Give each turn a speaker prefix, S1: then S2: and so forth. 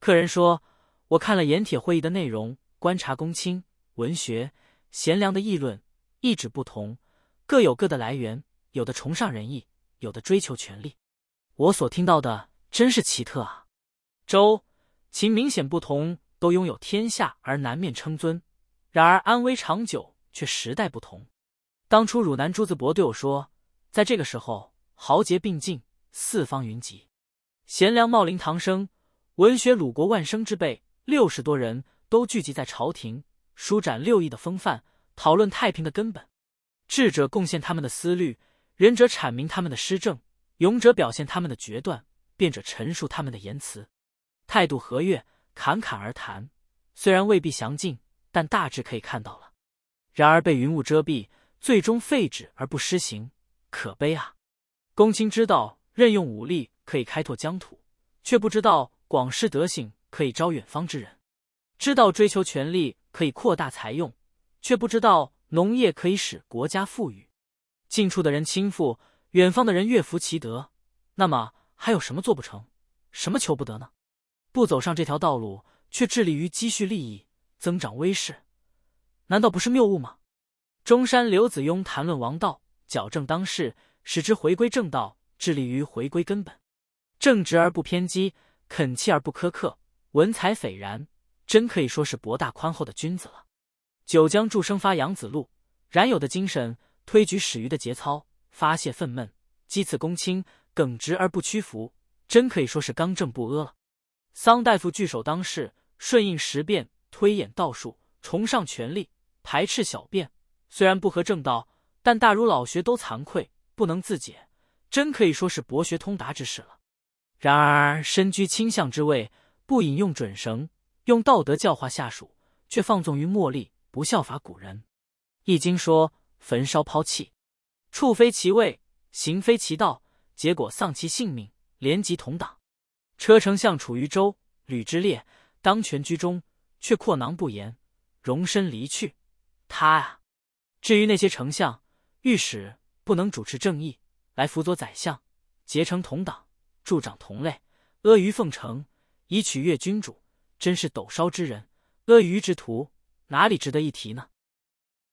S1: 客人说，我看了盐铁会议的内容，观察公卿、文学、贤良的议论，意旨不同，各有各的来源，有的崇尚仁义，有的追求权力。我所听到的真是奇特啊！周、秦明显不同，都拥有天下而南面称尊，然而安危长久却时代不同。当初汝南朱子博对我说，在这个时候，豪杰并进，四方云集，贤良茂林唐生，文学鲁国万生之辈60多人都聚集在朝廷，舒展6艺的风范，讨论太平的根本。智者贡献他们的思虑，仁者阐明他们的施政，勇者表现他们的决断，辩者陈述他们的言辞，态度和悦，侃侃而谈。虽然未必详尽，但大致可以看到了。然而被云雾遮蔽，最终废止而不施行，可悲啊！公卿知道任用武力可以开拓疆土，却不知道广施德行可以招远方之人；知道追求权力可以扩大财用，却不知道农业可以使国家富裕。近处的人倾覆，远方的人乐服其德，那么还有什么做不成，什么求不得呢？不走上这条道路，却致力于积蓄利益，增长威势，难道不是谬误吗？中山刘子雍谈论王道，矫正当世，使之回归正道，致力于回归根本，正直而不偏激，恳切而不苛刻，文采斐然，真可以说是博大宽厚的君子了。九江助生发杨子路，冉有的精神，推举始于的节操，发泄愤懑，讥刺公卿，耿直而不屈服，真可以说是刚正不阿了。桑大夫据守当世，顺应时变，推演道术，崇尚权力，排斥小辩，虽然不合正道，但大儒老学都惭愧，不能自解，真可以说是博学通达之士了。然而身居卿相之位，不引用准绳，用道德教化下属，却放纵于墨砺，不效法古人。易经说，焚烧抛弃，处非其位，行非其道，结果丧其性命，连及同党。车丞相处于周、吕之列，当权居中，却阔囊不言，容身离去。他啊！至于那些丞相、御史，不能主持正义，来辅佐宰相，结成同党，助长同类，阿谀奉承，以取悦君主，真是斗烧之人，阿谀之徒，哪里值得一提呢？